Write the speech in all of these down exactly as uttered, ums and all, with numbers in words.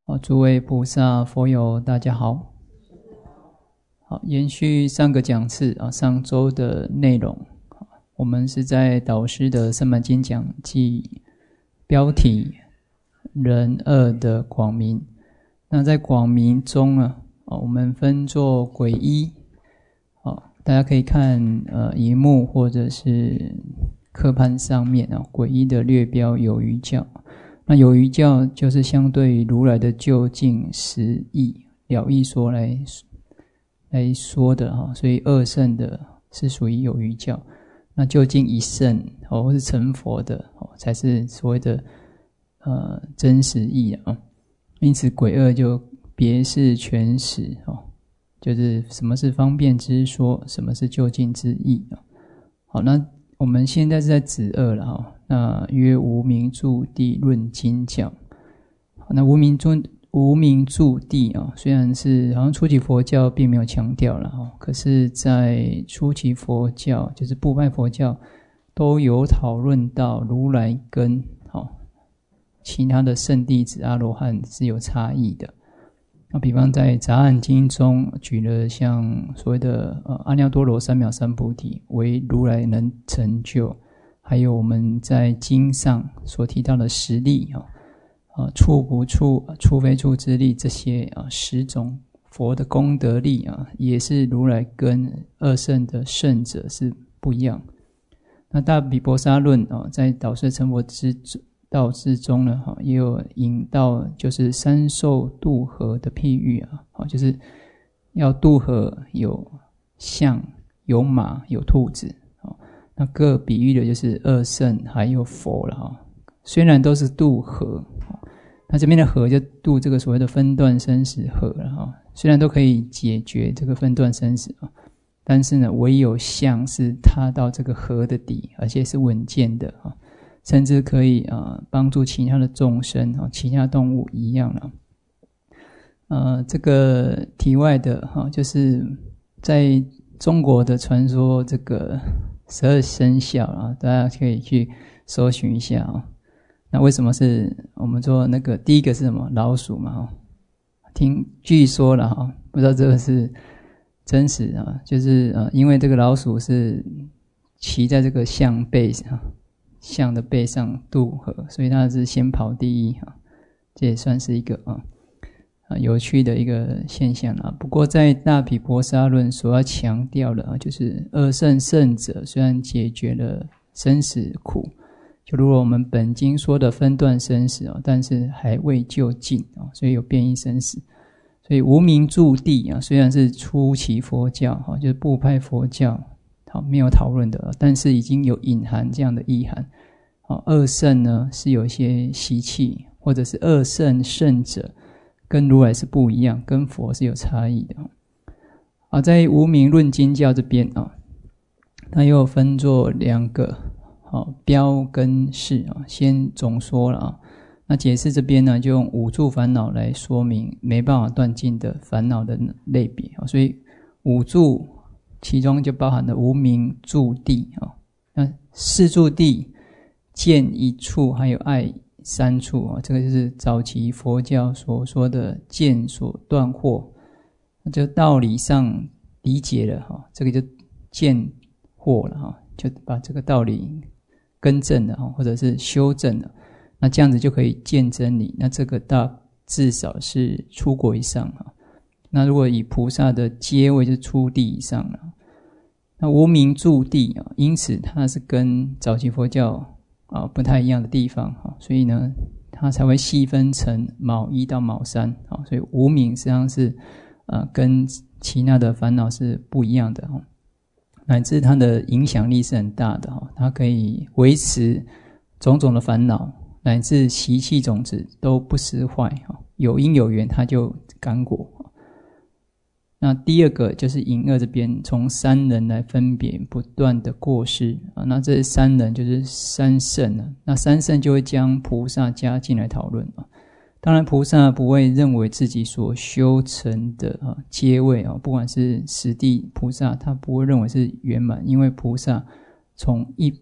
好，诸位菩萨、佛友，大家好。好，延续上个讲次啊，上周的内容，我们是在导师的《三满经》讲记标题仁恶的广明。那在广明中啊，我们分作皈依。好，大家可以看呃荧幕或者是课盘上面啊，皈依的略标有余教。那有余教就是相对于如来的究竟实义了义说来来说的哈，所以二圣的是属于有余教，那究竟一圣哦或是成佛的哦才是所谓的呃真实义啊。因此诡恶就别是全实哦，就是什么是方便之说，什么是究竟之义啊。好，那我们现在是在子二了哈。那曰无名著地论经教，那无名著无名著地啊，虽然是好像初期佛教并没有强调了哈，可是在初期佛教就是部派佛教都有讨论到如来跟哦其他的圣弟子阿罗汉是有差异的。那比方在杂案经中举了像所谓的呃阿耨多罗三藐三菩提为如来能成就。还有我们在经上所提到的十力啊，啊处不处、处非处之力，这些啊十种佛的功德力啊，也是如来跟二圣的圣者是不一样。那大毗婆沙论啊，在导师成佛之道之中呢，哈，也有引到就是三受渡河的譬喻啊，好，就是要渡河有象、有马、有兔子。那各比喻的就是二圣还有佛了哈，虽然都是渡河，那这边的河就渡这个所谓的分段生死河了哈，虽然都可以解决这个分段生死，但是呢，唯有象是踏到这个河的底，而且是稳健的啊，甚至可以啊帮助其他的众生啊，其他动物一样了。呃，这个题外的哈，就是在中国的传说这个。十二生肖啊，大家可以去搜寻一下啊。那为什么是我们说那个第一个是什么？老鼠嘛，听据说了哈，不知道这个是真实啊。就是呃，因为这个老鼠是骑在这个象背上，象的背上渡河，所以它是先跑第一哈。这也算是一个啊。有趣的一个现象啊，不过在大毗婆沙论所要强调的啊，就是二圣圣者虽然解决了生死苦，就如果我们本经说的分段生死啊，但是还未究竟啊，所以有变异生死。所以无名著地啊，虽然是初期佛教哈，就是部派佛教好没有讨论的，但是已经有隐含这样的意涵。啊，二圣呢是有一些习气，或者是二圣圣者。跟如来是不一样，跟佛是有差异的。啊，在无名论经教这边啊，它又分作两个，啊，标跟示啊。先总说了啊，那解释这边呢，就用五住烦恼来说明没办法断尽的烦恼的类别啊。所以五住其中就包含了无名住地啊，那四住地见一处，还有爱。三处啊，这个就是早期佛教所说的见所断惑，就道理上理解了哈，这个就见惑了哈，就把这个道理更正了哈，或者是修正了，那这样子就可以见真理。那这个大至少是出果以上哈。那如果以菩萨的阶位，就是初地以上了。那无名著地啊，因此它是跟早期佛教。啊，不太一样的地方哈，所以呢，它才会细分成卯一到卯三啊，所以无名实际上是呃跟其他的烦恼是不一样的哈，乃至它的影响力是很大的哈，它可以维持种种的烦恼，乃至习气种子都不失坏哈，有因有缘它就感果。那第二个就是引恶这边从三人来分别不断的过失啊，那这三人就是三圣啊，那三圣就会将菩萨加进来讨论啊。当然菩萨不会认为自己所修成的啊阶位啊，不管是十地菩萨，他不会认为是圆满，因为菩萨从一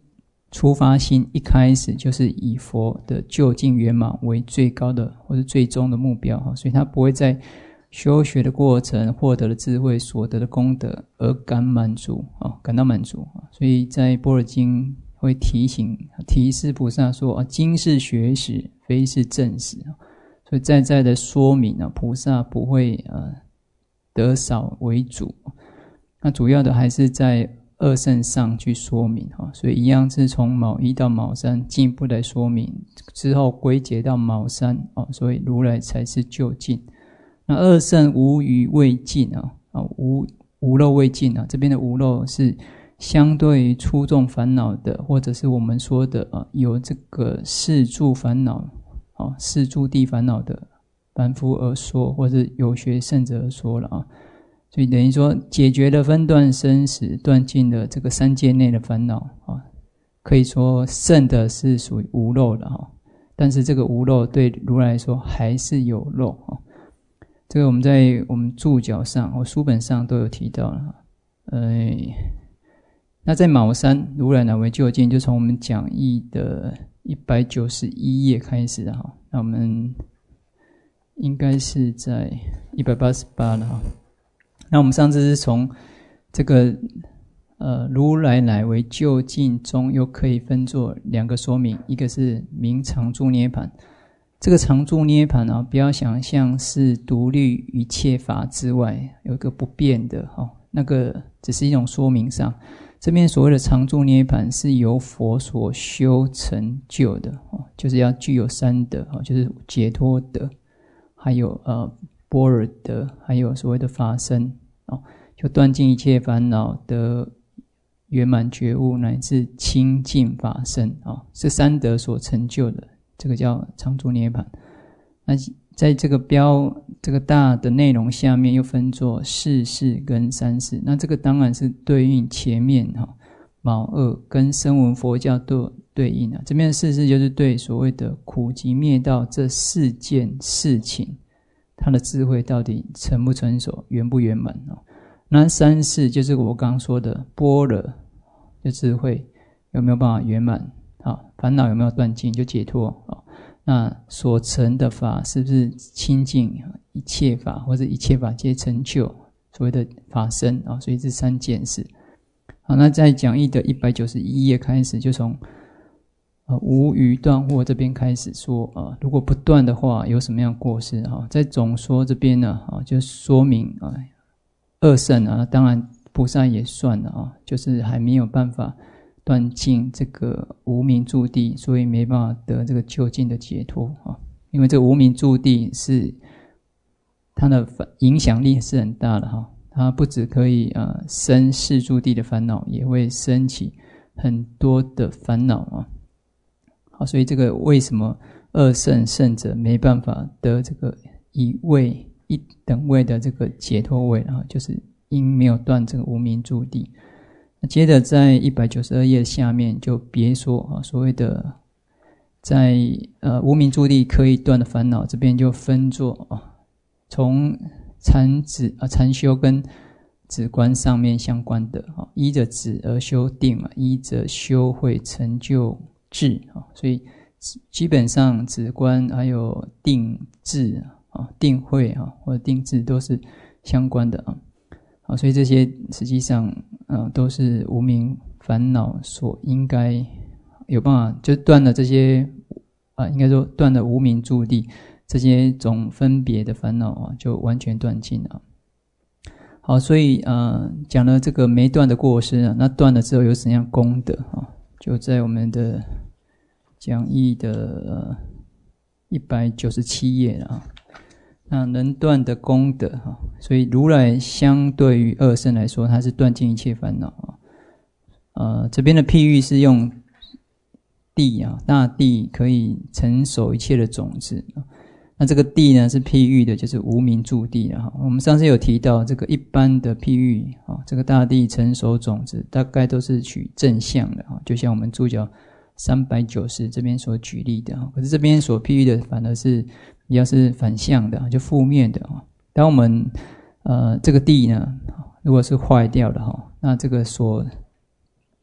出发心一开始就是以佛的究竟圆满为最高的或是最终的目标，所以他不会在修学的过程获得的智慧所得的功德而感满足，感到满足。所以在般若经会提醒提示菩萨说，经是学识，非是正识。所以在在的说明菩萨不会得少为主，那主要的还是在二圣上去说明，所以一样是从卯一到卯三进一步来说明，之后归结到卯三，所以如来才是究竟。那二圣无余未尽，无无漏未尽，这边的无漏是相对于粗重烦恼的，或者是我们说的有这个四住烦恼、四住地烦恼的凡夫而说，或者有学圣者而说了啊。所以等于说解决了分段生死，断尽了这个三界内的烦恼啊，可以说圣的是属于无漏的哈。但是这个无漏对如来来说还是有漏啊。这个我们在我们注脚上或书本上都有提到了。呃，那在卯三如来乃为究竟，就从我们讲义的一百九十一页开始哈。那我们应该是在一百八十八了哈。那我们上次是从这个呃如来乃为究竟中又可以分作两个说明，一个是明常住涅槃。这个常住涅槃啊，不要想象是独立一切法之外有一个不变的哈，那个只是一种说明上。这边所谓的常住涅槃是由佛所修成就的，就是要具有三德，就是解脱德，还有呃般若德，还有所谓的法身，就断尽一切烦恼，得圆满觉悟，乃至清净法身，是三德所成就的，这个叫常住涅槃。那在这个标这个大的内容下面又分作四事跟三事，那这个当然是对应前面卯二跟声闻佛教都对应啊。这边的四事就是对所谓的苦集灭道这四件事情，他的智慧到底成不成熟，圆不圆满。那三事就是我刚刚说的般若的智慧有没有办法圆满，烦恼有没有断尽就解脱，那所成的法是不是清净一切法，或者一切法皆成就，所谓的法身，所以这三件事。好，那在讲义的一百九十一页开始，就从呃无余断惑这边开始说，呃如果不断的话有什么样的过失啊？在总说这边呢，啊就说明啊二圣啊，当然菩萨也算了啊，就是还没有办法断尽这个无明住地，所以没办法得这个究竟的解脱啊。因为这个无明住地是它的影响力是很大的哈，它不只可以呃生四住地的烦恼，也会升起很多的烦恼啊。好，所以这个为什么二圣圣者没办法得这个一位一等位的这个解脱位啊，就是因没有断这个无明住地。接着在一百九十二页下面就别说啊，所谓的在呃无明住地可以断的烦恼，这边就分作啊，从禅止啊禅修跟止观上面相关的啊，依着止而修定啊，依着修会成就智啊，所以基本上止观还有定智啊、定慧啊或者定智都是相关的啊。好，所以这些实际上呃都是无明烦恼所应该有办法，就断了这些啊、呃，应该说断了无明住地这些种分别的烦恼啊，就完全断尽了。好，所以呃讲了这个没断的过失啊，那断了之后有怎样功德啊？就在我们的讲义的一百九十七页了啊。那能断的功德啊，所以如来相对于二圣来说，它是断尽一切烦恼啊。呃，这边的譬喻是用地啊，大地可以成熟一切的种子。那这个地呢是譬喻的，就是无明住地啊。我们上次有提到这个一般的譬喻啊，这个大地成熟种子大概都是取正向的啊，就像我们注脚三百九十这边所举例的啊。可是这边所譬喻的反而是比较是反向的，就负面的。当我们呃这个地呢，如果是坏掉的哈，那这个所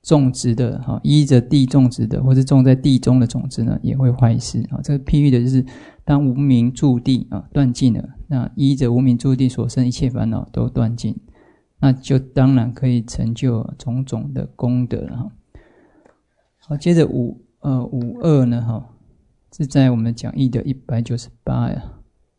种植的哈，依着地种植的，或是种在地中的种子呢，也会坏失啊。这个譬喻的就是，当无明住地啊断尽了，那依着无明住地所生一切烦恼都断尽，那就当然可以成就种种的功德了哈。好，接着五呃五二呢哈，是在我们讲义的一百九十八呀。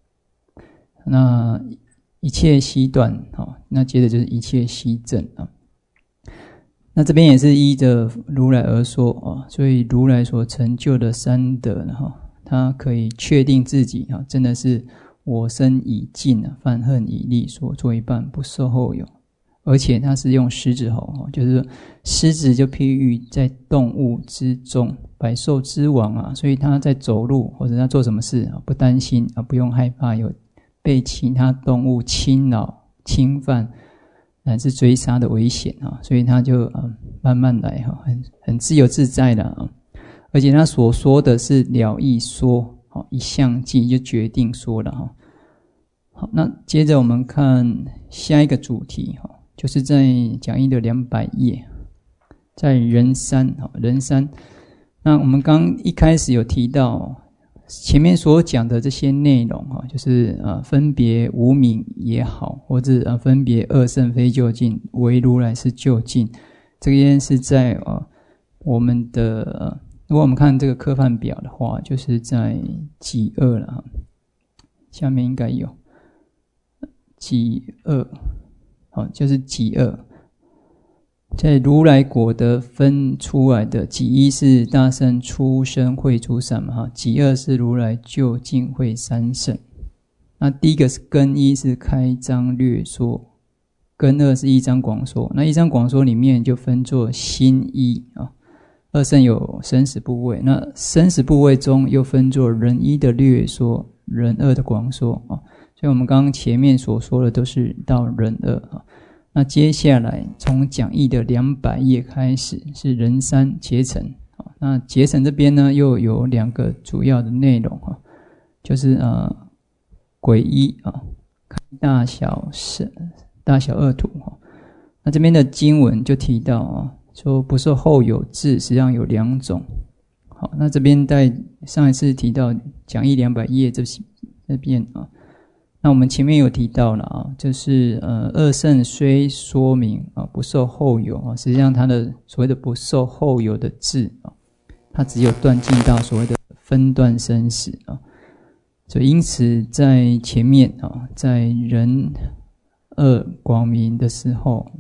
那一切悉断哈，那接着就是一切悉证啊。那这边也是依着如来而说啊，所以如来所成就的三德呢哈，他可以确定自己啊，真的是我身已尽啊，犯恨已立，所作一半不受后有。而且他是用狮子吼，就是狮子就譬喻在动物之中，百兽之王啊，所以他在走路或者他做什么事啊，不担心啊，不用害怕有被其他动物侵扰、侵犯乃至追杀的危险啊，所以他就呃慢慢来哈，很很自由自在的啊。而且他所说的是了义说，好一相继就决定说了哈。好，那接着我们看下一个主题哈，就是在讲义的两百页，在人三哈人三。那我们刚一开始有提到前面所讲的这些内容哈，就是呃分别无明也好，或者呃分别二圣非究竟，唯如来是究竟。这边是在呃我们的呃，如果我们看这个科范表的话，就是在己二了哈，下面应该有己二，好，就是己二。在如来果德分出来的，己一是大圣出生会诸善嘛哈，己二是如来究竟会三圣。那第一个是根一是开章略说，根二是一章广说。那一章广说里面就分作心一啊，二圣有生死部位，那生死部位中又分作人一的略说，人二的广说啊。所以我们刚刚前面所说的都是到人二啊。那接下来从讲义的两百页开始是人三结成，那结成这边呢又有两个主要的内容哈，就是呃癸一啊，开大小是大小二土哈。那这边的经文就提到啊，说不受后有智，实际上有两种。好，那这边在上一次提到讲义两百页这这边啊。那我们前面有提到了啊，就是呃二圣虽说明啊不受后有啊，实际上它的所谓的不受后有的智啊，它只有断尽到所谓的分段生死啊，所以因此在前面啊，在人二广明的时候，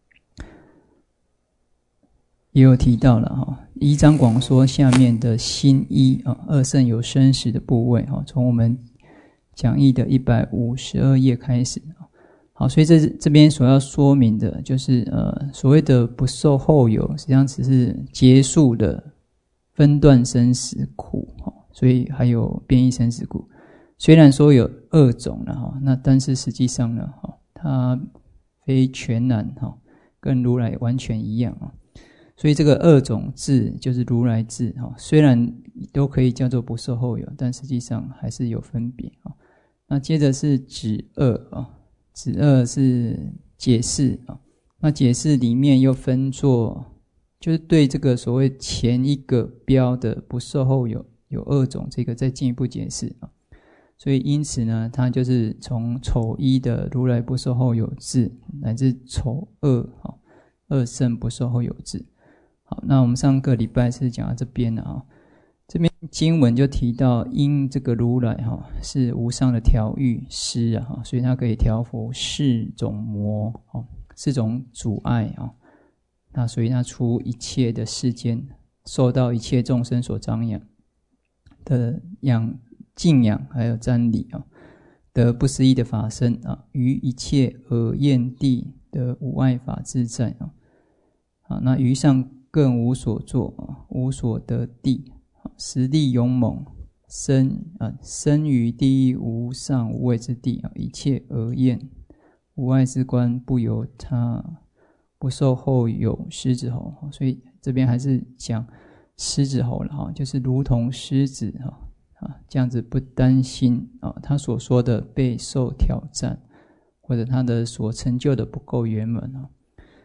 也有提到了哈，一章广说下面的心一啊，二圣有生死的部位啊，从我们讲义的一百五十二页开始。好，所以这这边所要说明的就是呃所谓的不受后有，实际上只是结束的分段生死苦，所以还有变异生死苦。虽然说有二种了，那但是实际上呢，它非全然跟如来完全一样。所以这个二种智就是如来智，虽然都可以叫做不受后有，但实际上还是有分别。那接着是止二啊，止二是解释啊。那解释里面又分作，就是对这个所谓前一个标的不受后有有二种，这个再进一步解释啊。所以因此呢，它就是从丑一的如来不受后有智，乃至丑二啊二圣不受后有智。好，那我们上个礼拜是讲到这边了啊。这边经文就提到，因这个如来哈是无上的调御师啊，所以他可以调伏四种魔哦，四种阻碍啊。那所以他出一切的世间，受到一切众生所张养的养敬仰，还有瞻礼啊，得不思议的法身啊，于一切耳焰地的无碍法自在啊。啊，那于上更无所作啊，无所得地。实力勇猛，生啊生于第一无上无畏之地啊，一切而厌无碍之观，不由他，不受后有狮子吼。所以这边还是讲狮子吼了哈，就是如同狮子哈啊这样子不担心啊，他所说的备受挑战，或者他的所成就的不够圆满啊。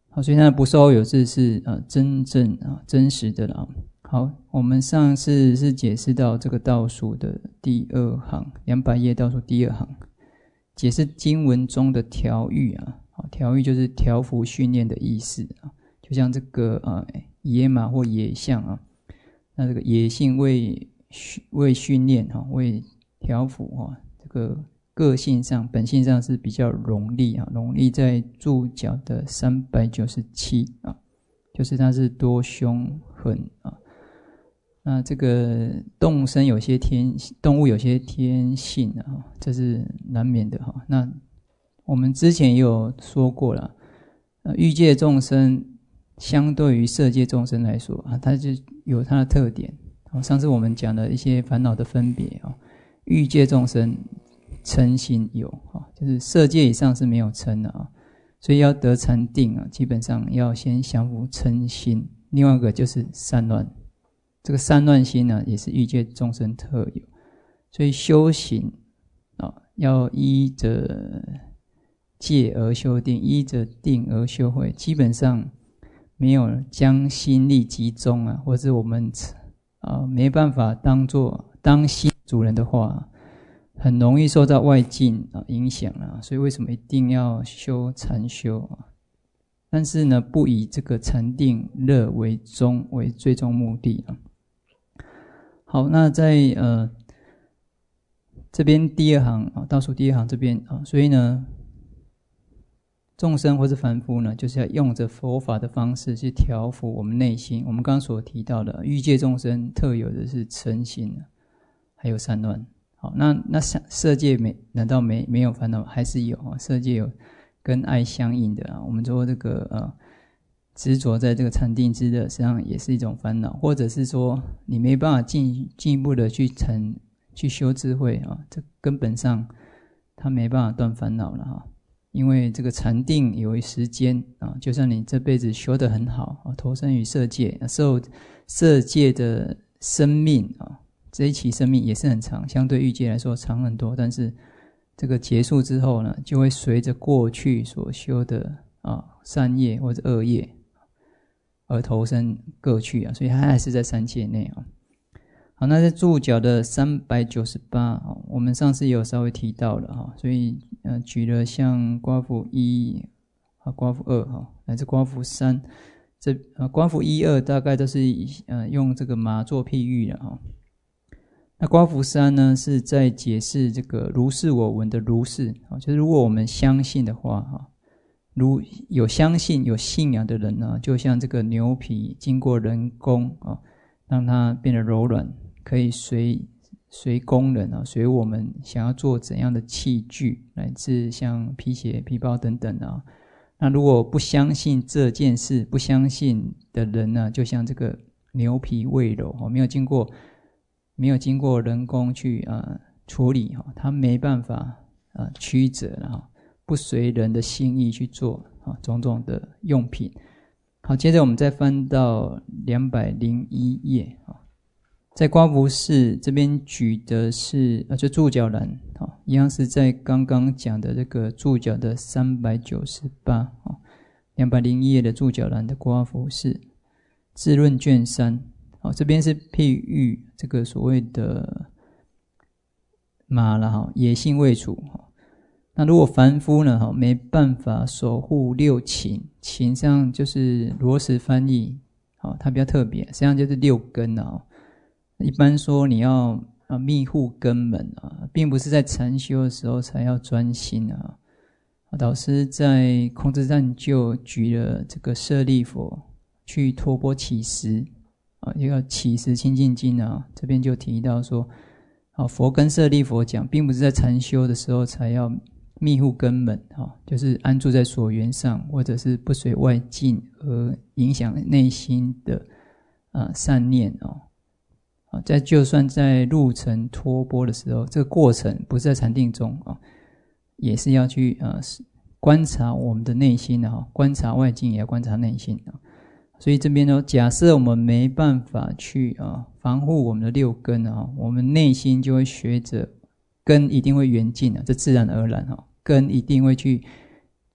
好，所以它的不受后有字是呃真正啊真实的了。好，我们上次是解释到这个倒数的第二行，两百页倒数第二行，解释经文中的调御啊，调御就是调伏训练的意思啊，就像这个呃野马或野象啊，那这个野性为为训练哈，为调伏哈，这个个性上本性上是比较容力啊，容力在注脚的三百九十七啊，就是它是多凶狠啊。那这个动生有些天动物有些天性啊，这是难免的哈。那我们之前也有说过了，呃，欲界众生相对于色界众生来说啊，它就有它的特点。上次我们讲的一些烦恼的分别啊，欲界众生嗔心有啊，就是色界以上是没有嗔的啊，所以要得禅定啊，基本上要先降伏嗔心。另外一个就是散乱。这个散乱心呢，也是欲界众生特有，所以修行啊，要依着戒而修定，依着定而修慧。基本上没有将心力集中啊，或者我们啊没办法当做当心主人的话，很容易受到外境啊影响啊。所以为什么一定要修禅修啊？但是呢，不以这个禅定乐为终为最终目的啊。好，那在呃这边第二行啊，倒数第二行这边啊，所以呢，众生或是凡夫呢，就是要用着佛法的方式去调伏我们内心。我们刚刚所提到的欲界众生特有的是嗔心，还有散乱。好，那那色界没难道没没有烦恼？还是有啊，色界有跟爱相应的啊。我们说这个呃。执着在这个禅定之乐，实际上也是一种烦恼，或者是说你没办法进进一步的去成去修智慧啊，这根本上他没办法断烦恼了哈。因为这个禅定有一时间啊，就算你这辈子修得很好啊，投身于色界，受色界的生命啊，这一期生命也是很长，相对欲界来说长很多，但是这个结束之后呢，就会随着过去所修的啊善业或者恶业而投身各去啊，所以它还是在三界内啊。好，那在注脚的三百九十八，我们上次也有稍微提到了哈，所以呃举了像刮符一啊、刮符二哈，乃至刮符三，这呃刮符一二大概都是呃用这个马做譬喻的哈。那刮符三呢，是在解释这个如是我闻的如是啊，就是如果我们相信的话哈。如有相信有信仰的人呢，就像这个牛皮经过人工啊，让它变得柔软，可以随随工人啊，随我们想要做怎样的器具，乃至像皮鞋、皮包等等啊。那如果不相信这件事，不相信的人呢，就像这个牛皮未柔，没有经过没有经过人工去啊处理哈，它没办法啊曲折了哈。不随人的心意去做啊，种种的用品。好，接着我们再翻到两百零一页啊，在刮符四这边举的是啊，就注脚栏啊，一样是在刚刚讲的这个注脚的三百九十八啊，两百零一页的注脚栏的刮符四，智论卷三啊，这边是譬喻这个所谓的马了哈，野性未除哈。那如果凡夫呢，没办法守护六情，情上就是罗什翻译，它比较特别，实际上就是六根啊。一般说你要密护根门啊，并不是在禅修的时候才要专心啊。导师在空之战就举了这个舍利佛去托钵乞食啊，一个乞食清净经啊，这边就提到说，佛跟舍利佛讲，并不是在禅修的时候才要密护根门，就是安住在所缘上，或者是不随外境而影响内心的呃善念哦。在就算在入尘托钵的时候，这个过程不是在禅定中啊，也是要去呃观察我们的内心啊，观察外境也要观察内心啊。所以这边呢，假设我们没办法去啊防护我们的六根啊，我们内心就会学着根一定会缘尽啊，这自然而然啊。根一定会去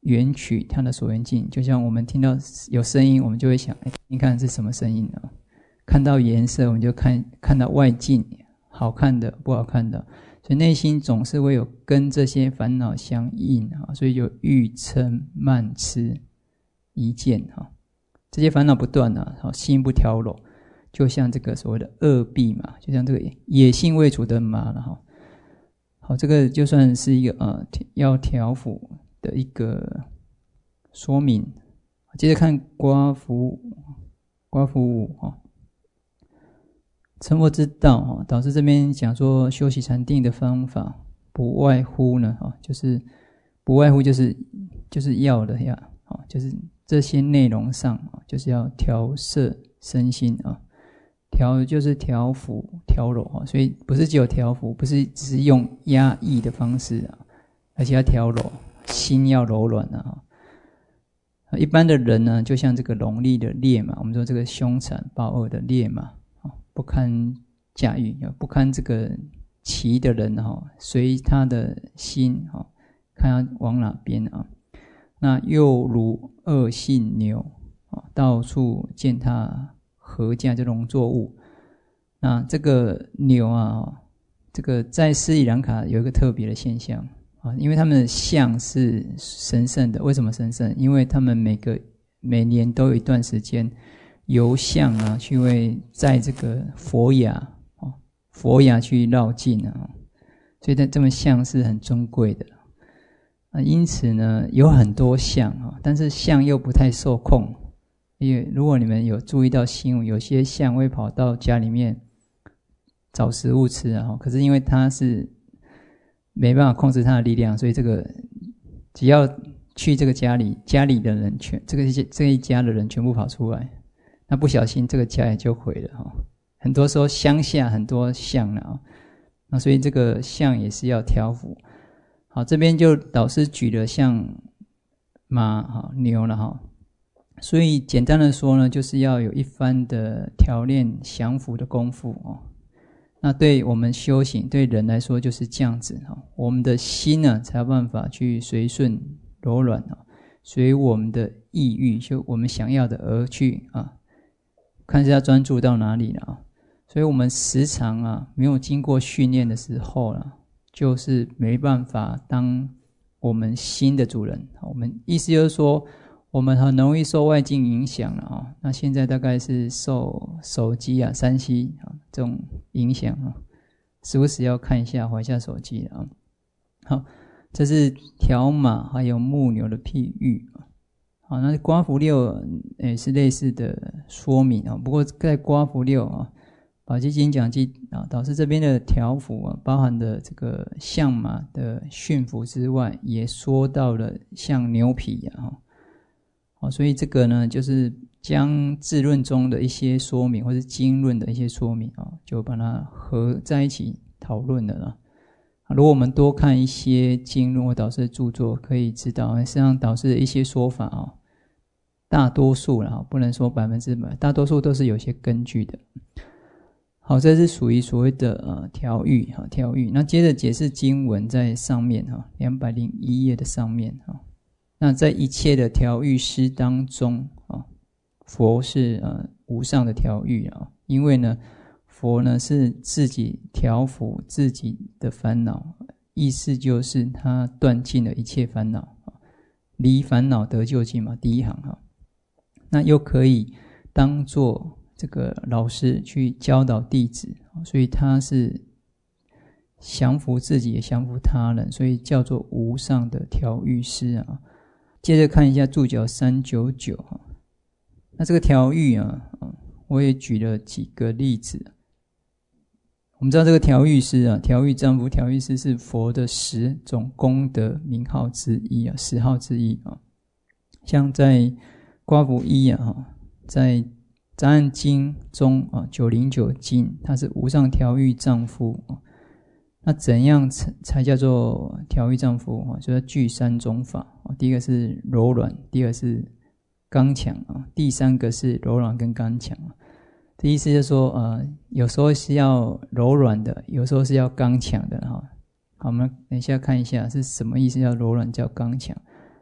缘取它的所缘境。就像我们听到有声音，我们就会想，哎，你看是什么声音啊？看到颜色，我们就看看到外境，好看的、不好看的，所以内心总是会有跟这些烦恼相应啊，所以有欲嗔慢痴疑见啊，这些烦恼不断啊，心不调柔，就像这个所谓的恶弊嘛，就像这个野性未除的马了哈。好，这个就算是一个呃要调伏的一个说明。接着看刮伏刮伏五哈。成佛之道，导师这边讲说修习禅定的方法，不外乎呢，就是不外乎就是就是要的呀，就是这些内容上，就是要调摄身心啊，调就是调伏调柔，所以不是只有调伏，不是只是用压抑的方式啊，而且要调柔，心要柔软啊。一般的人呢，就像这个龙力的烈马，我们说这个凶残暴恶的烈马。不堪驾驭，不堪这个骑的人哈，随他的心哈，看他往哪边啊。那又如恶性牛啊，到处践踏禾稼这农作物。那这个牛啊，这个在斯里兰卡有一个特别的现象啊，因为他们的象是神圣的。为什么神圣？因为他们每个每年都有一段时间。由象啊，去为在这个佛牙哦，佛牙去绕境啊，所以这么象是很尊贵的啊。因此呢，有很多象啊，但是象又不太受控，因为如果你们有注意到新闻，有些象会跑到家里面找食物吃啊，可是因为它是没办法控制它的力量，所以这个只要去这个家里，家里的人全这个这一家的人全部跑出来。那不小心这个家也就毁了哈。很多时候乡下很多象了啊，那所以这个象也是要调伏。好，这边就导师举了像马哈牛了哈，所以简单的说呢，就是要有一番的调练降伏的功夫哦。那对我们修行对人来说就是这样子哈，我们的心呢才有办法去随顺柔软啊，随我们的意欲，就我们想要的而去啊。看是要专注到哪里了啊？所以我们时常啊没有经过训练的时候了，就是没办法当我们心的主人。我们意思就是说，我们很容易受外境影响了啊。那现在大概是受手机啊、三 C 啊这种影响啊，时不时要看一下、滑一下手机啊。好，这是调马还有牧牛的譬喻啊。好，那刮伏六也是类似的说明啊。不过在刮伏六啊，宝积经讲记啊，导师这边的调伏啊，包含的这个象马的驯服之外，也说到了像牛皮啊。好，所以这个呢，就是将智论中的一些说明，或是经论的一些说明啊，就把它合在一起讨论了啦。如果我们多看一些经论或导师的著作，可以知道，实际上导师的一些说法啊，大多数啦，不能说百分之百，大多数都是有些根据的。好，这是属于所谓的呃调喻哈，调喻。那接着解释经文在上面哈，两百零一页的上面哈。那在一切的调喻师当中啊，佛是呃无上的调喻啊，因为呢。佛呢是自己调伏自己的烦恼，意思就是他断尽了一切烦恼，离烦恼得究竟嘛，第一行哈。那又可以当作这个老师去教导弟子，所以他是降伏自己也降伏他人，所以叫做无上的调喻师啊。接着看一下注脚三九九哈，那这个调喻啊，我也举了几个例子。我们知道这个调喻师啊，调喻丈夫、调喻师是佛的十种功德名号之一啊，十号之一啊。像在刮伏一啊，在杂案经中啊，九零九经，它是无上调喻丈夫啊。那怎样才才叫做调喻丈夫啊？就是具三种法啊，第一个是柔软，第二个是刚强啊，第三个是柔软跟刚强啊。这意思就是说，呃，有时候是要柔软的，有时候是要刚强的哈。好，我们等一下看一下是什么意思，叫柔软叫刚强。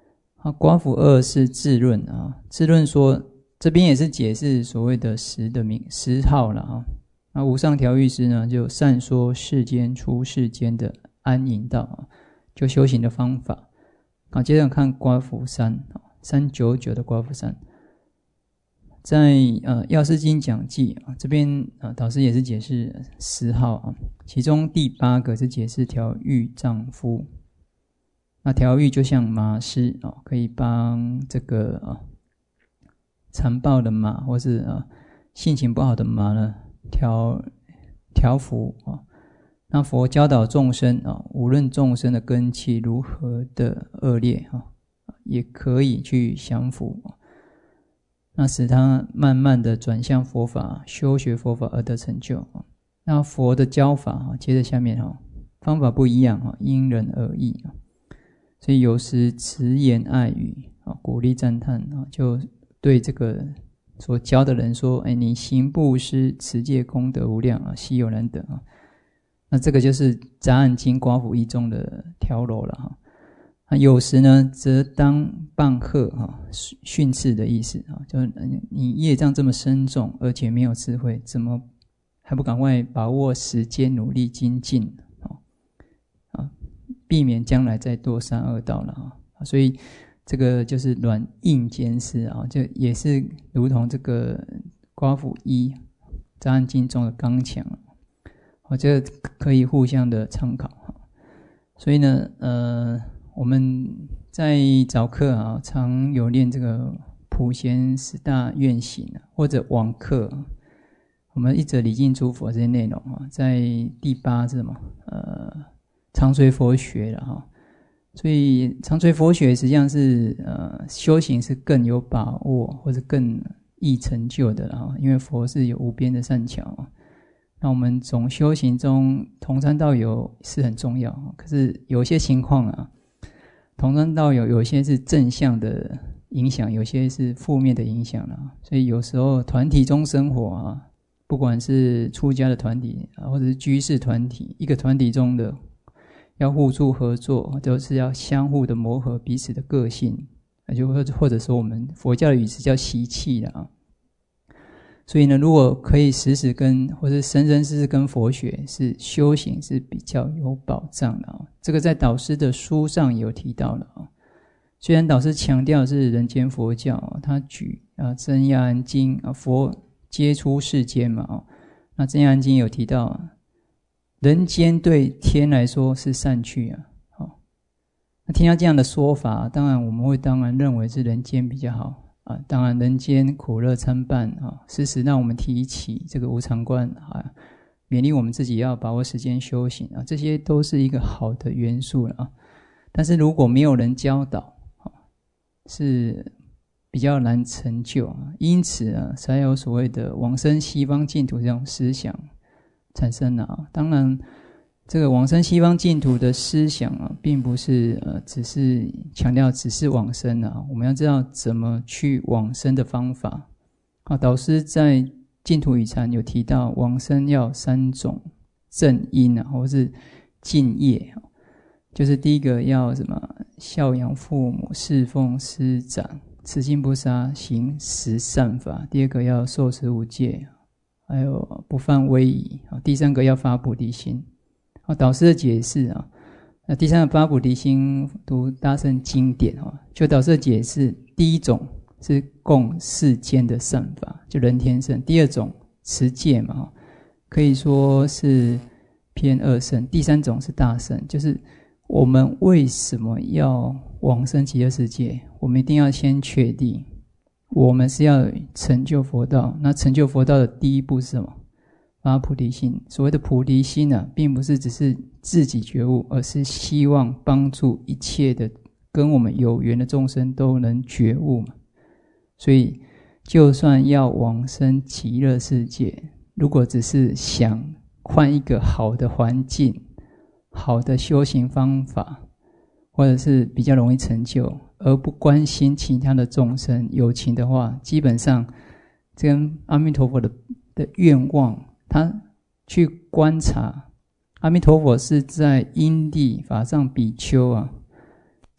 啊，寡妇二是智论啊，智论说这边也是解释所谓的十的名十号了啊。那无上调御师呢，就善说世间出世间的安隐道啊，就修行的方法。好，接着看寡妇三三九九的寡妇三，在呃药师经讲记啊这边啊，导师也是解释十号啊，其中第八个是解释调御丈夫。那调御就像马师啊，可以帮这个啊残暴的马或是啊性情不好的马呢调调伏啊。那佛教导众生啊，无论众生的根器如何的恶劣啊，也可以去降伏，那使他慢慢的转向佛法，修学佛法而得成就。那佛的教法接着下面方法不一样，因人而异，所以有时慈言爱语鼓励赞叹，就对这个所教的人说，哎，你行布施持戒功德无量啊，稀有难得啊。那这个就是杂案经寡妇一中的调柔了哈。那有时呢，则当棒喝哈，训斥的意思啊，就是你业障这么深重，而且没有智慧，怎么还不赶快把握时间，努力精进啊，避免将来再堕三恶道了啊。所以这个就是软硬兼施啊，就也是如同这个寡妇一杂案经中的刚强。哦，这个可以互相的参考。所以呢，呃，我们在早课啊，常有练这个普贤十大愿行，或者网课，我们一则礼敬诸佛这些内容啊，在第八是什么？呃，常随佛学了哈。所以常随佛学实际上是呃修行是更有把握，或者更易成就的啊，因为佛是有无边的善巧啊。那我们总修行中同参道友是很重要，可是有些情况啊，同参道友有些是正向的影响，有些是负面的影响啊。所以有时候团体中生活啊，不管是出家的团体或者是居士团体，一个团体中的要互助合作，就是要相互的磨合彼此的个性，就或者说我们佛教的语词叫习气的啊。所以呢，如果可以时时跟或者生生世世跟佛学，是修行是比较有保障的啊。这个在导师的书上有提到了啊。虽然导师强调是人间佛教，他举啊《真亚安经》啊，佛皆出世间嘛啊。那《真亚安经》有提到，人间对天来说是善趣啊。好，那听到这样的说法，当然我们会当然认为是人间比较好。啊，当然人间苦乐参半啊，时时让我们提起这个无常观啊，勉励我们自己要把握时间修行啊，这些都是一个好的元素了啊。但是如果没有人教导啊，是比较难成就啊，因此啊，才有所谓的往生西方净土这种思想产生了啊。当然这个往生西方净土的思想啊，并不是呃，只是强调只是往生啊，我们要知道怎么去往生的方法。啊，导师在净土语禅有提到，往生要三种正因啊，或是敬业，就是第一个要什么孝养父母、侍奉师长、慈心不杀、行十善法；第二个要受持五戒，还有不犯威仪；第三个要发菩提心。啊，导师的解释啊，那第三个发菩提心读大乘经典啊，就导师的解释，第一种是供世间的善法，就人天圣；第二种持戒嘛，可以说是偏二圣；第三种是大圣，就是我们为什么要往生极乐世界？我们一定要先确定，我们是要成就佛道。那成就佛道的第一步是什么？发菩提心。所谓的菩提心呢、啊，并不是只是自己觉悟，而是希望帮助一切的跟我们有缘的众生都能觉悟嘛。所以就算要往生极乐世界，如果只是想换一个好的环境、好的修行方法，或者是比较容易成就，而不关心其他的众生有情的话，基本上这跟阿弥陀佛的的愿望，他去观察阿弥陀佛是在因地法上比丘啊，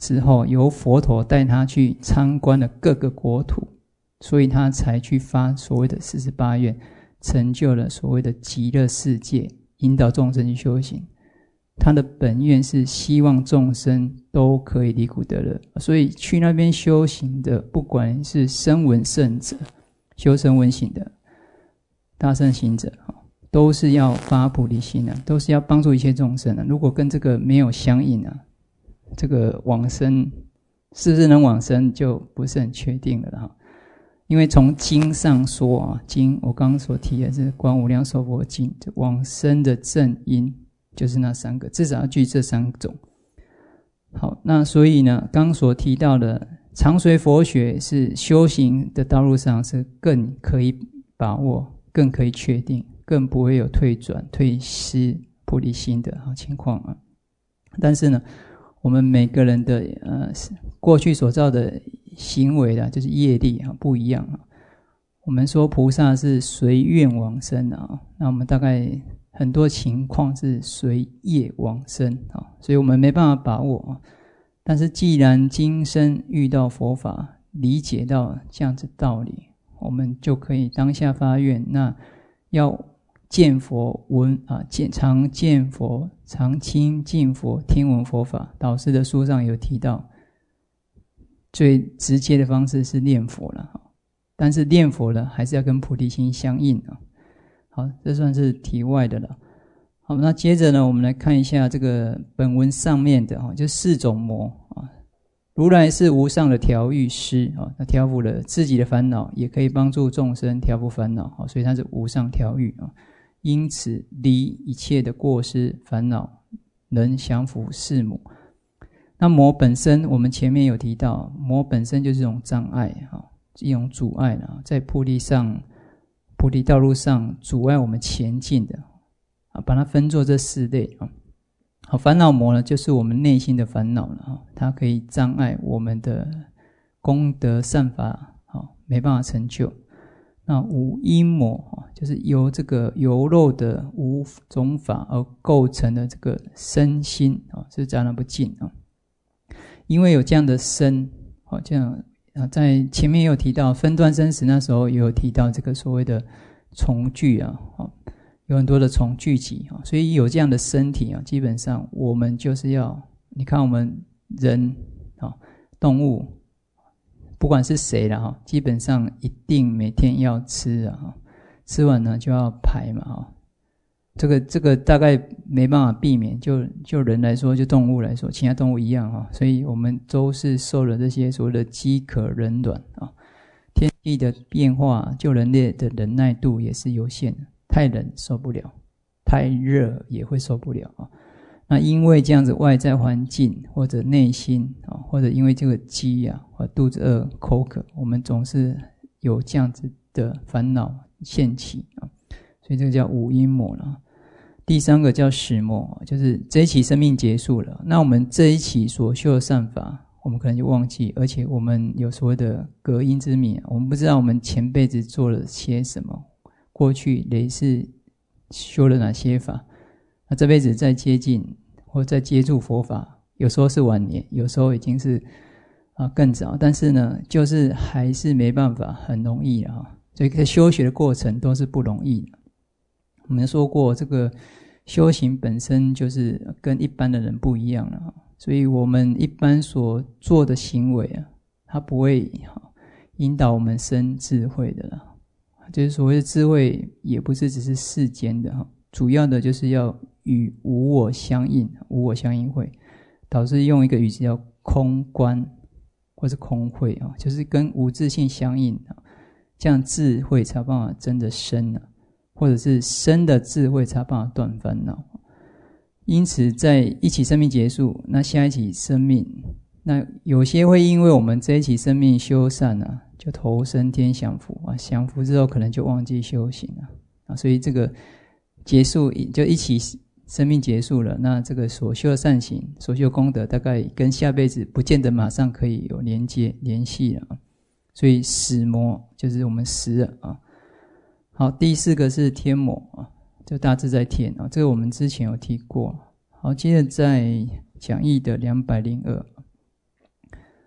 之后，由佛陀带他去参观了各个国土，所以他才去发所谓的四十八愿，成就了所谓的极乐世界，引导众生去修行。他的本愿是希望众生都可以离苦得乐，所以去那边修行的，不管是声闻圣者、修声闻行的大乘行者，都是要发菩提心啊，都是要帮助一切众生啊。如果跟这个没有相应啊，这个往生是不是能往生就不是很确定了哈。因为从经上说啊，经我刚刚所提的是《观无量寿佛经》，往生的正因就是那三个，至少要具这三种。好，那所以呢，刚刚所提到的常随佛学是修行的道路上是更可以把握，更可以确定，更不会有退转、退失菩提心的情况啊。但是呢，我们每个人的呃过去所造的行为啦，就是业力啊不一样啊。我们说菩萨是随愿往生啊，那我们大概很多情况是随业往生啊，所以我们没办法把握啊。但是既然今生遇到佛法，理解到这样子道理，我们就可以当下发愿，那要见佛闻啊，见常见佛，常亲近佛，听闻佛法。导师的书上有提到，最直接的方式是念佛了，但是念佛了还是要跟菩提心相应啊。好，这算是题外的了。好，那接着呢，我们来看一下这个本文上面的，就四种魔啊。如来是无上的调御师啊，他调伏了自己的烦恼，也可以帮助众生调伏烦恼，所以他是无上调御啊。因此离一切的过失烦恼，能降伏四魔。那魔本身，我们前面有提到，魔本身就是一种障碍，一种阻碍，在菩提上、菩提道路上阻碍我们前进的，把它分作这四类。好，烦恼魔呢，就是我们内心的烦恼了，它可以障碍我们的功德善法，没办法成就。那五阴魔就是由这个由肉的五种法而构成的这个身心，是杂染不净。因为有这样的身，这样在前面也有提到分段生死，那时候也有提到这个所谓的重聚啊，有很多的重聚集，所以有这样的身体，基本上我们就是要，你看我们人、动物，不管是谁啦，基本上一定每天要吃啊，吃完呢就要排嘛，这个这个大概没办法避免，就就人来说，就动物来说，其他动物一样啊，所以我们都是受了这些所谓的饥渴冷暖啊。天气的变化，就人类的忍耐度也是有限的，太冷受不了，太热也会受不了啊。那因为这样子外在环境或者内心啊，或者因为这个饥啊，或肚子饿、口渴，我们总是有这样子的烦恼现起啊，所以这个叫五阴魔了。第三个叫始魔，就是这一期生命结束了，那我们这一期所修的善法，我们可能就忘记，而且我们有所谓的隔阴之谜，我们不知道我们前辈子做了些什么，过去累世修了哪些法，那这辈子再接近或再接触佛法，有时候是晚年，有时候已经是啊更早，但是呢，就是还是没办法很容易啊，所以在修学的过程都是不容易的。我们说过，这个修行本身就是跟一般的人不一样了，所以我们一般所做的行为啊，它不会引导我们生智慧的啦。就是所谓的智慧，也不是只是世间的，主要的就是要与无我相应，无我相应会，导致用一个语词叫空观或是空慧，就是跟无自性相应，这样智慧才有办法真的生，或者是生的智慧才有办法断烦恼。因此在一期生命结束，那下一期生命，那有些会因为我们这一期生命修善啊，就投生天享福啊，享福之后可能就忘记修行了啊，所以这个结束就一期生命结束了，那这个所修的善行、所修功德，大概跟下辈子不见得马上可以有连接联系了，所以始魔就是我们死了啊。好，第四个是天魔啊，就大自在天啊，这个我们之前有提过。好，接着在讲义的两百零二，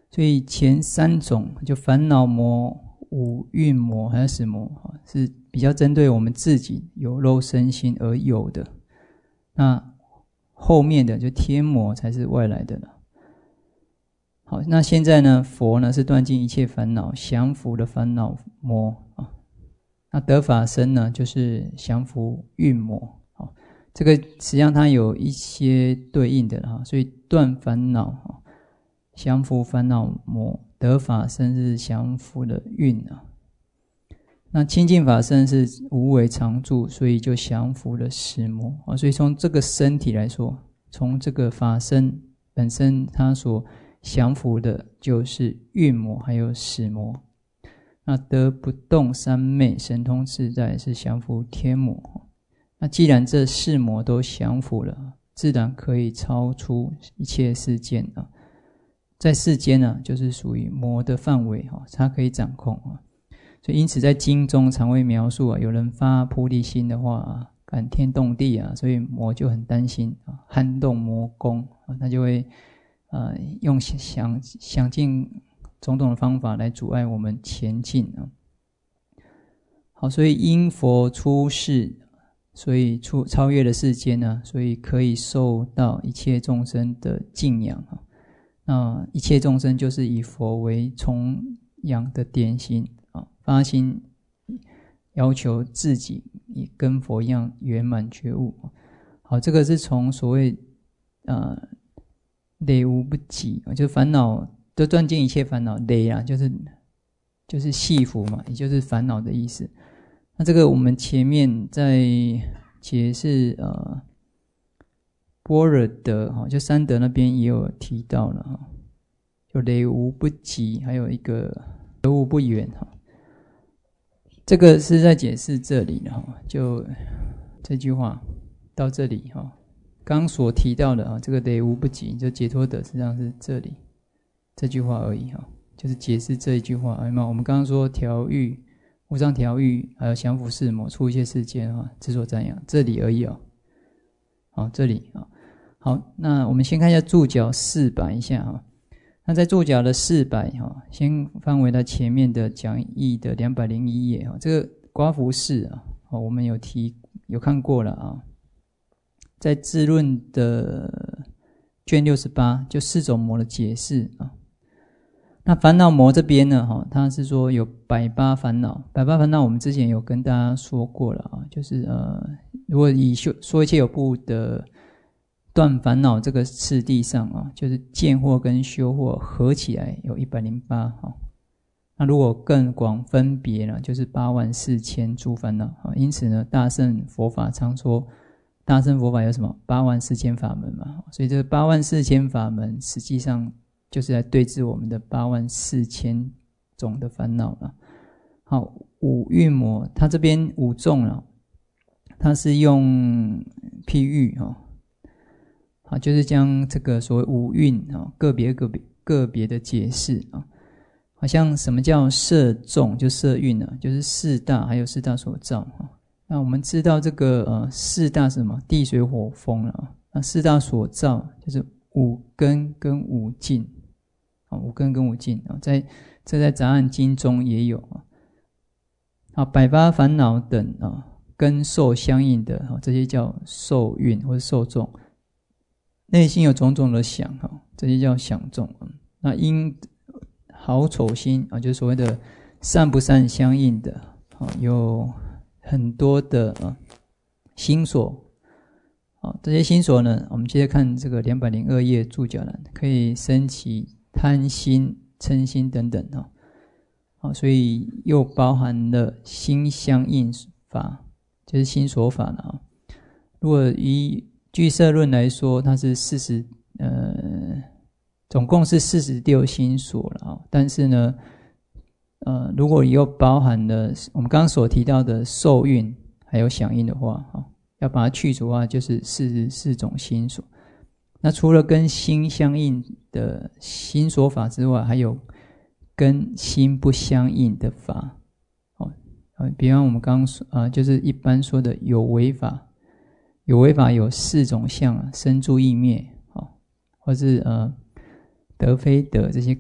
所以前三种就烦恼魔、五蕴魔还有识魔，是比较针对我们自己有肉身心而有的。那后面的就天魔才是外来的了。好，那现在呢，佛呢是断尽一切烦恼，降伏的烦恼魔啊。那得法身呢，就是降伏蕴魔。好，这个实际上它有一些对应的哈，所以断烦恼，降伏烦恼魔，得法身是降伏的蕴啊。那清净法身是无为常住，所以就降伏了识魔啊。所以从这个身体来说，从这个法身本身，它所降伏的就是蕴魔还有识魔。那得不动三昧神通自在是降伏天魔。那既然这四魔都降伏了，自然可以超出一切世间啊。在世间呢、啊，就是属于魔的范围哈，它可以掌控啊。所以因此在经中常会描述啊，有人发菩提心的话啊，感天动地啊，所以魔就很担心啊，撼动魔功啊，他就会呃用想想尽种种的方法来阻碍我们前进啊。好，所以因佛出世，所以出超越了世间呢，所以可以受到一切众生的敬仰啊。那一切众生就是以佛为崇仰的典型啊，发心要求自己也跟佛一样圆满觉悟。好，这个是从所谓呃累无不及，就烦恼都断尽一切烦恼，累啊就是就是系缚嘛，也就是烦恼的意思。那这个我们前面在解释呃般若德哈，就三德那边也有提到了哈，就累无不及，还有一个得无不远哈。这个是在解释这里的哈，就这句话到这里哈，刚所提到的啊，这个累无不及，就解脱德实际上是这里这句话而已哈，就是解释这一句话。有没有？我们刚刚说调御无上调御，还有降伏四魔，出一切世间啊，知所瞻仰，这里而已哦。好，这里啊。好，那我们先看一下注脚四百一下哈。那在注脚的四百哈，先翻回到前面的讲义的两百零一页哈。这个刮拂式啊，我们有提有看过了啊。在智论的卷六十八，就四种魔的解释啊。那烦恼魔这边呢，哈，它是说有百八烦恼，百八烦恼我们之前有跟大家说过了啊，就是呃，如果以修说一切有部的断烦恼这个次第上啊，就是见惑跟修惑合起来有一百零八哈。那如果更广分别呢，就是八万四千诸烦恼啊。因此呢，大乘佛法常说，大乘佛法有什么八万四千法门嘛？所以这八万四千法门实际上就是来对治我们的八万四千种的烦恼了。好，五蕴魔，它这边五众了，它是用譬喻哈。好，就是将这个所谓五蕴啊，个别个别个别的解释啊，好像什么叫色众，就色蕴呢，就是四大还有四大所造啊。那我们知道这个呃四大是什么？地水火风了。那四大所造就是五根跟五境啊，五根跟五境啊，在这在杂案经中也有啊。啊，百八烦恼等啊，跟受相应的啊，这些叫受蕴或者受众。内心有种种的想哈，这些叫想众。那因好丑心啊，就是所谓的善不善相应的啊，有很多的啊心所啊，这些心所呢，我们接着看这个两百零二页注脚栏，可以升起贪心、嗔心等等啊。啊，所以又包含了心相应法，就是心所法了啊。如果以俱舍论来说，它是四十呃，总共是四十六心所了啊。但是呢，呃，如果又包含了我们刚刚所提到的受蕴还有响应的话，啊，要把它去除的话，就是四十四种心所。那除了跟心相应的心所法之外，还有跟心不相应的法。哦，比方我们刚刚说啊，就是一般说的有为法。有为法有四种相啊，生住异灭，哦，或是呃得非得这些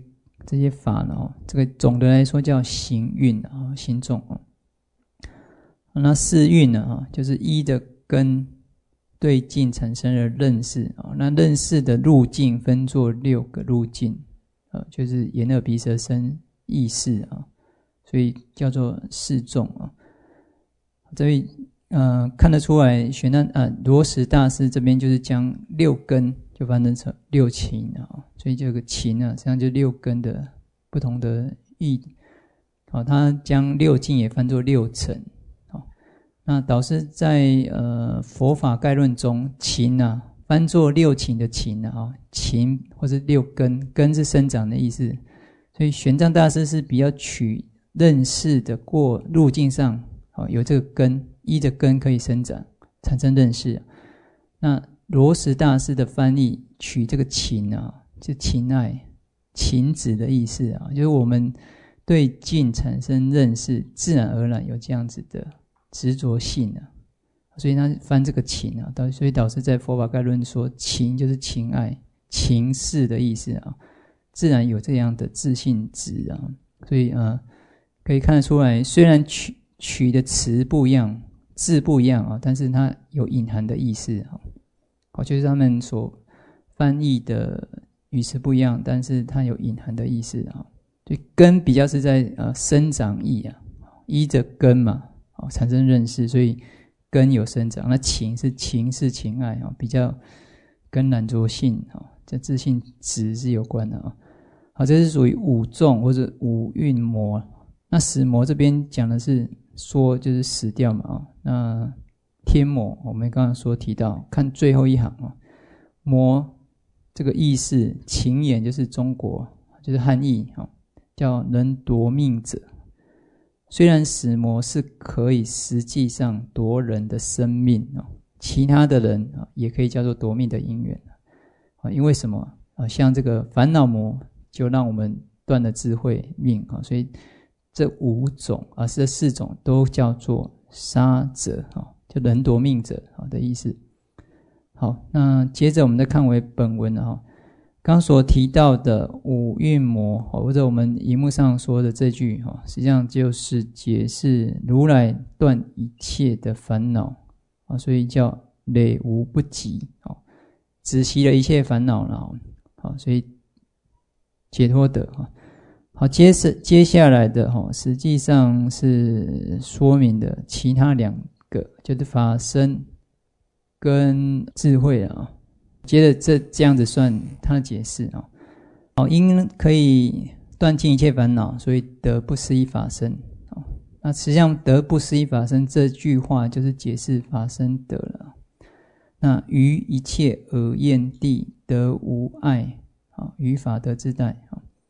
这些法呢，哦，这个总的来说叫行运啊，行种哦。那四运呢，啊，就是一的根对境产生了认识啊，那认识的路径分作六个路径啊，就是眼耳鼻舌身意识啊，所以叫做四众啊。所以呃看得出来，玄奘啊罗什大师这边就是将六根就翻译成六情啊，所以这个情啊，实际上就六根的不同的意。好，他将六境也翻作六尘。好，那导师在呃佛法概论中，情啊翻作六情的情啊，情或是六根，根是生长的意思。所以玄奘大师是比较取认识的过路径上，好有这个根，一的根可以生长，产生认识。那罗什大师的翻译取这个情啊，就情爱、情执的意思啊，就是我们对境产生认识，自然而然有这样子的执着性啊，所以他翻这个情啊，所以导师在佛法概论说，情就是情爱、情事的意思啊，自然有这样的自性质啊，所以呃，可以看得出来，虽然取取的词不一样，字不一样啊，但是它有隐含的意思啊。好，就是他们所翻译的语词不一样，但是它有隐含的意思啊。对，根比较是在呃生长意啊，依着根嘛，哦产生认识，所以根有生长。那情是情是情爱啊，比较跟染着性啊，这自性质是有关的啊。好，这是属于五众或者五蕴魔。那死魔这边讲的是说就是死掉嘛啊，那天魔我们刚刚说提到，看最后一行啊，魔这个意思，情眼就是中国就是汉译啊，叫能夺命者。虽然死魔是可以实际上夺人的生命啊，其他的人啊也可以叫做夺命的因缘啊，因为什么啊？像这个烦恼魔就让我们断了智慧命啊，所以这五种啊，这四种都叫做杀者啊，就能夺命者的意思。好，那接着我们再看回本文啊，刚所提到的五蕴魔，或者我们荧幕上说的这句，实际上就是解释如来断一切的烦恼，所以叫累无不及，止息了一切烦恼了，所以解脱得。好，接着接下来的实际上是说明的其他两个，就是法身跟智慧啊。接着这这样子算他的解释啊。好，因可以断尽一切烦恼，所以得不思议法身。那实际上得不思议法身这句话就是解释法身得了。那于一切恶厌地得无碍，于法得自在。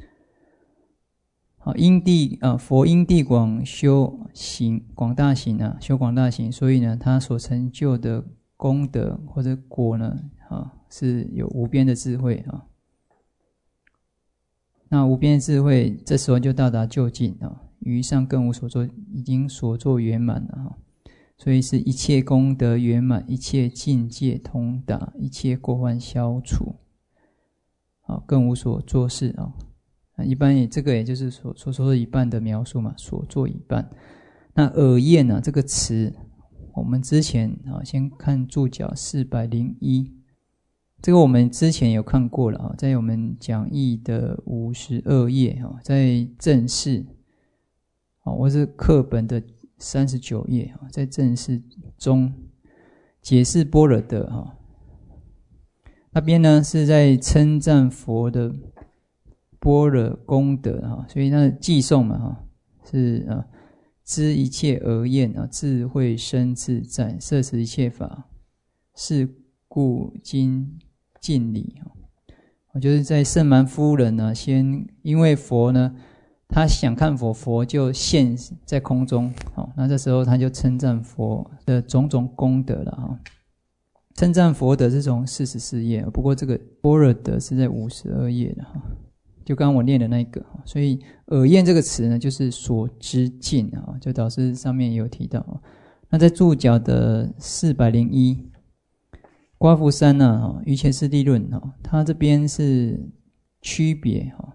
好，因地啊，佛因地广修行广大行啊，修广大行，所以呢，他所成就的功德或者果呢，啊，是有无边的智慧啊。那无边的智慧，这时候就到达究竟啊，于上更无所作，已经所作圆满了啊。所以是一切功德圆满，一切境界通达，一切过患消除，啊，更无所作事啊。一般也这个也就是所所说的一半的描述嘛，所做一半。那耳厌啊这个词，我们之前啊先看注脚四百零一，这个我们之前有看过了啊，在我们讲义的五十二页啊，在正式啊或是课本的三十九页啊，在正式中解释般若的啊，那边呢是在称赞佛的般若功德啊，所以它的偈颂嘛哈，是啊，知一切而厌啊，智慧生自在，摄持一切法，是故今尽礼啊。就是在圣蛮夫人呢，先因为佛呢，他想看佛，佛就现在空中，好，那这时候他就称赞佛的种种功德了哈。称赞佛德是从四十四页，不过这个般若德是在五十二页的哈。就刚刚我念的那个，所以耳厌这个词呢，就是所知尽啊，就导师上面也有提到。那在注脚的四百零一，瓜福山呢，《瑜伽师地论》它这边是区别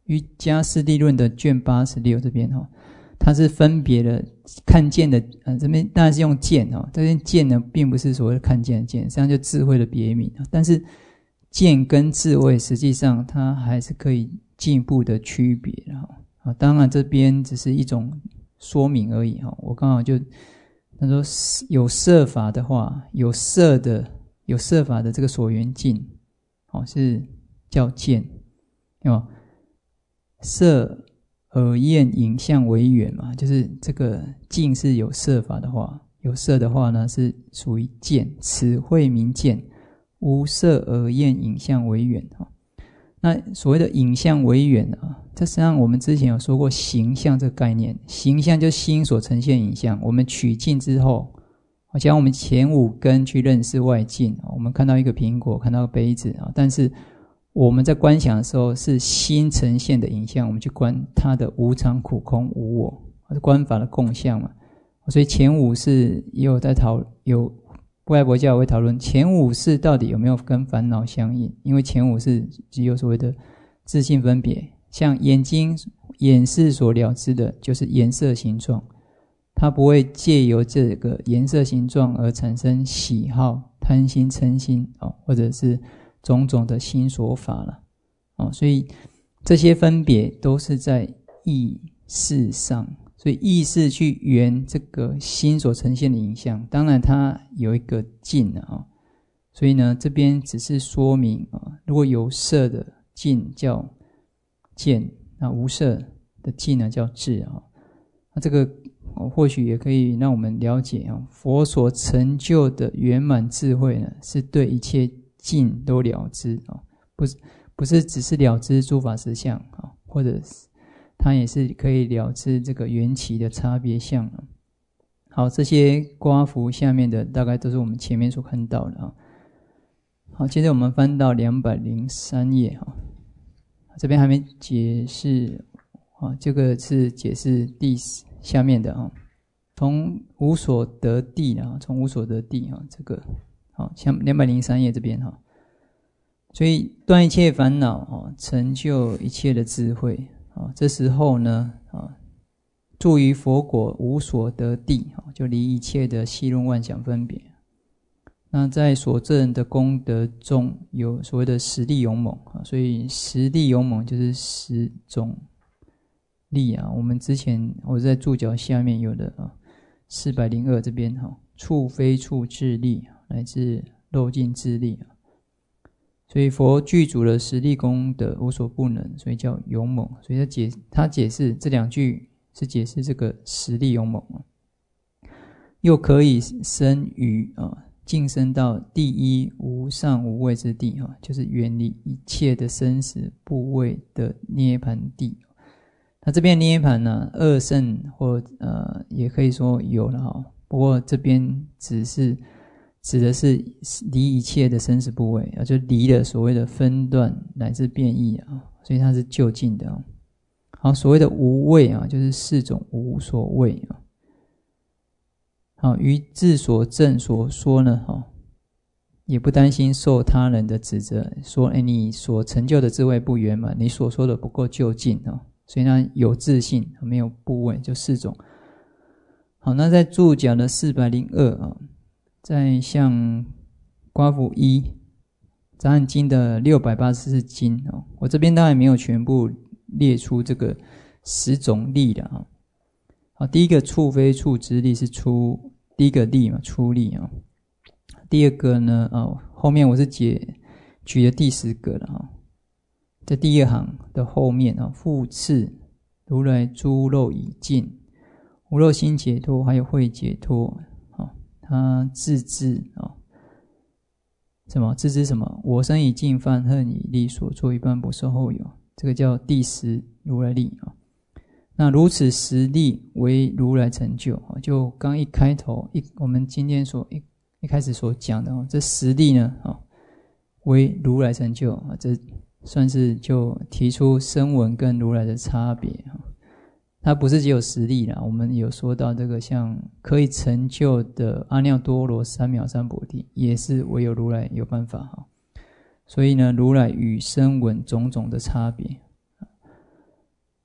瑜伽师地论的卷八十六这边哈，它是分别的看见的，呃，这边当然是用见哦，这边见呢并不是所谓的看见的见，实际上就智慧的别名，但是见跟智慧实际上它还是可以进一步的区别哈。当然这边只是一种说明而已哈。我刚好就他说有色法的话，有色的有色法的这个所缘境，哦是叫见，哦，色耳厌影像为缘嘛，就是这个境是有色法的话，有色的话呢是属于见，此慧名见。无色耳厌影像为缘。那所谓的影像为缘啊，这实际上我们之前有说过形象这个概念，形象就是心所呈现影像。我们取境之后，将我们前五根去认识外境，我们看到一个苹果，看到个杯子，但是我们在观想的时候是心呈现的影像，我们去观它的无常苦空无我，观法的共相嘛。所以前五是也有在讨有布赖伯教会讨论前五识到底有没有跟烦恼相应，因为前五识只有所谓的自性分别，像眼睛眼识所了知的就是颜色形状，它不会借由这个颜色形状而产生喜好贪心嗔心，或者是种种的心所法了。所以这些分别都是在意识上，所以意识去缘这个心所呈现的影像，当然它有一个境啊，所以呢这边只是说明啊，如果有色的境叫见，那无色的境呢叫智啊。那这个或许也可以让我们了解啊，佛所成就的圆满智慧呢，是对一切境都了知啊，不是不是只是了知诸法实相啊，或者是它也是可以了知这个缘起的差别相。好，这些刮符下面的大概都是我们前面所看到的啊。好，接着我们翻到两百零三页哈，这边还没解释啊，这个是解释第下面的啊，从无所得地啊，从无所得地啊，这个好，像两百零三页这边哈，所以断一切烦恼啊，成就一切的智慧。啊，这时候呢，啊，住于佛果无所得地，就离一切的戏论妄想分别。那在所证的功德中有所谓的十力勇猛，所以十力勇猛就是十种力啊。我们之前我在注脚下面有的啊，四百零二这边哈，处非处智力来自漏尽智力啊。所以佛具足了十力功德，无所不能，所以叫勇猛。所以他解他解释这两句是解释这个十力勇猛，又可以生于啊，晋升到第一无上无畏之地啊，就是远离一切的生死部位的涅盘地。那这边涅盘呢，二圣或呃也可以说有了哈，不过这边只是。指的是离一切的生死部位啊，就离了所谓的分段乃至变异啊，所以它是就近的啊。好，所谓的无畏啊，就是四种无所谓啊。好，于自所证所说呢，哈，也不担心受他人的指责，说哎，你所成就的智慧不圆满，你所说的不够就近啊，所以呢有自信，没有部位，就四种。好，那在注讲的四百零二啊。在像刮符一杂汉经的六百八十四经哦，我这边当然没有全部列出这个十种力的啊。好，第一个处非处之力是出第一个力嘛，出力啊。第二个呢，哦，后面我是解举了第十个了啊，在第二行的后面啊，复次如来诸漏已尽，无漏心解脱，还有慧解脱。他自知啊，什么自知什么？我生已尽，犯恨已立，所作一般不受后有。这个叫第十如来力啊。那如此十力为如来成就啊，就刚一开头一我们今天所一一开始所讲的哦，这十力呢啊，为如来成就啊，这算是就提出声闻跟如来的差别啊。它不是只有实力啦，我们有说到这个像可以成就的阿耨多罗三藐三菩提，也是唯有如来有办法哈。所以呢，如来与声闻种种的差别。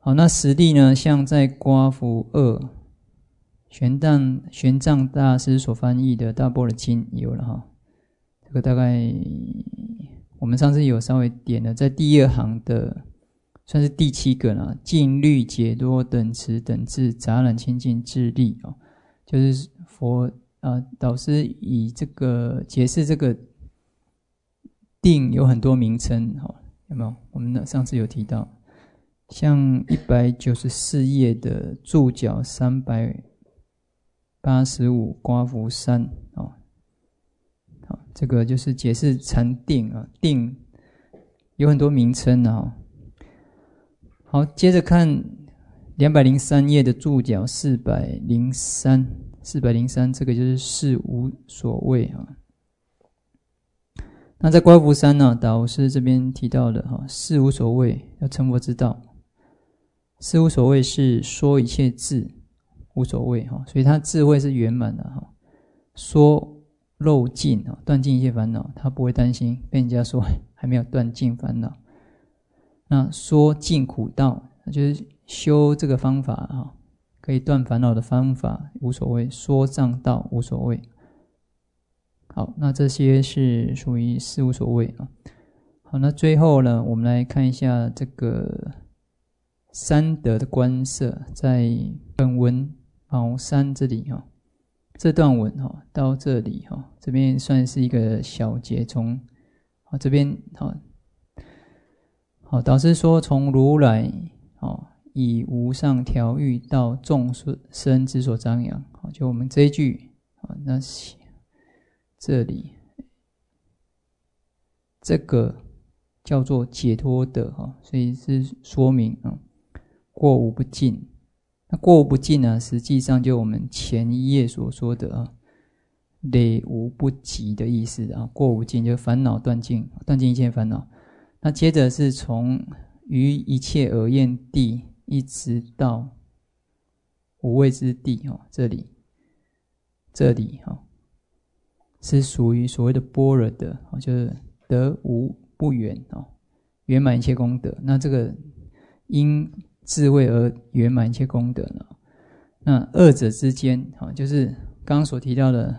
好，那实例呢，像在刮符二玄奘玄奘大师所翻译的《大般若经》有了哈，这个大概我们上次有稍微点了，在第二行的算是第七个啦，净律解脱等持等智杂染清净智力哦，就是佛啊导师以这个解释这个定有很多名称哈，有没有？我们上次有提到。像一百九十四页的注脚三百八十五刮符三哦，好，这个就是解释禅定啊，定有很多名称啊。好，接着看两百零三页的注脚四百零三，四百零三这个就是事无所谓啊。那在刮符三呢，导师这边提到的哈，事无所谓，要成佛之道。事无所谓是说一切智无所谓哈，所以他智慧是圆满的哈。说漏尽啊，断尽一切烦恼，他不会担心被人家说还没有断尽烦恼。那说尽苦道，就是修这个方法哈，可以断烦恼的方法无所谓。说障道无所谓。好，那这些是属于事无所谓啊。好，那最后呢，我们来看一下这个三德的观摄，在本文卯三这里哈，这段文哈到这里哈，这边算是一个小结，从好这边好，好导师说从如来哦以无上调御到众生之所张扬，好，就我们这一句好，那这里这个叫做解脱德哈，所以是说明啊。过无不尽，那过无不尽呢？实际上就我们前一页所说的啊，累无不及的意思啊。过无尽就烦恼断尽，断尽一切烦恼。那接着是从于一切恶厌地一直到无畏之地哦，这里这里哈是属于所谓的般若的，就是得无不圆哦，圆满一切功德。那这个因智慧而圆满一切功德呢？那二者之间，哈，就是刚刚所提到的，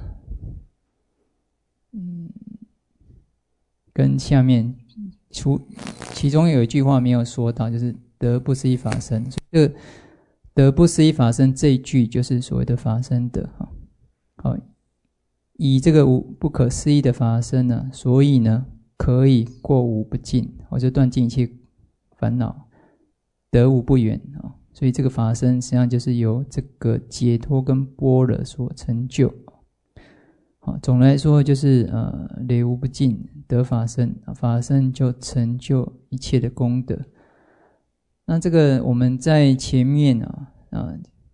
嗯，跟下面除其中有一句话没有说到，就是得不思议法身。所以这个得不思议法身这一句，就是所谓的法身德哈。好，以这个无不可思议的法身呢，所以呢，可以过无不尽，或者断尽一切烦恼。得无不圆啊，所以这个法身实际上就是由这个解脱跟般若所成就。好，总的来说就是呃累无不尽得法身，法身就成就一切的功德。那这个我们在前面啊啊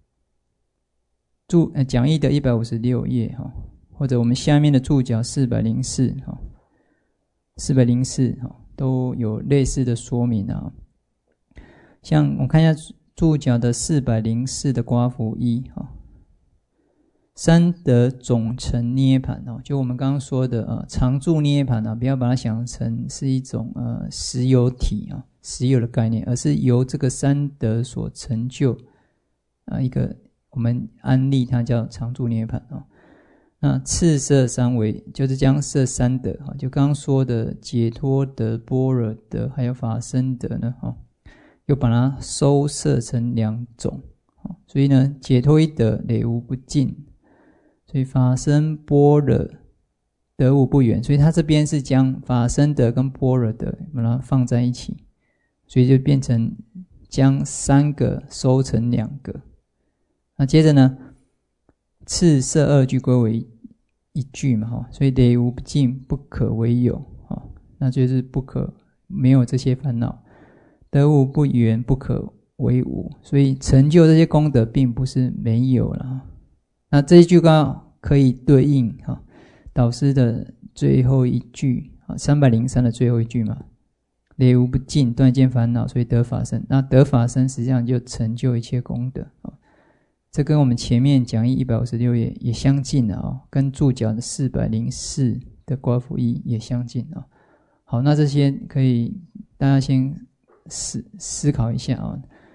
注呃讲义的一百五十六页哈，或者我们下面的注脚四百零四哈，四百零四哈都有类似的说明啊。像我们看一下注脚的四百零四的刮符一哈，三德总成涅盘哦，就我们刚刚说的呃常住涅盘啊，不要把它想成是一种呃实有体啊、实有的概念，而是由这个三德所成就啊一个我们安立它叫常住涅盘哦。那次摄三维就是将摄三德哈，就刚刚说的解脱德、般若德还有法身德呢哈。又把它收摄成两种，所以呢，解脱一德累无不尽，所以法身般若得无不圆，所以它这边是将法身德跟般若德把它放在一起，所以就变成将三个收成两个。那接着呢，次摄二句归为一句嘛，所以累无不尽不可为有，那就是不可没有这些烦恼。得无不圆不可为无，所以成就这些功德并不是没有了。那这一句刚好可以对应哈导师的最后一句三百零三的最后一句嘛，累无不尽断一切烦恼，所以得法身。那得法身实际上就成就一切功德，这跟我们前面讲义一百五十六页也相近了啊，跟注脚的四百零四的刮符一也相近啊。好，那这些可以大家先思思考一下啊，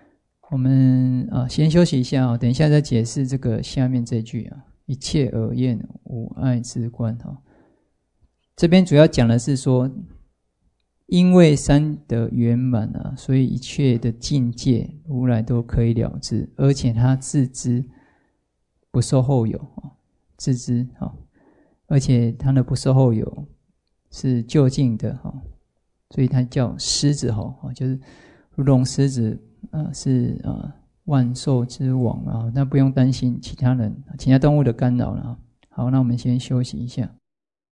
我们啊，先休息一下啊，等一下再解释这个下面这句啊，一切尔厌无碍之观哈。这边主要讲的是说，因为三德圆满啊，所以一切的境界如来都可以了知，而且他自知不受后有，自知啊，而且他的不受后有是究竟的哈，所以他叫狮子吼，就是如同狮子啊，是啊万兽之王啊，那不用担心其他人、其他动物的干扰了。好，那我们先休息一下。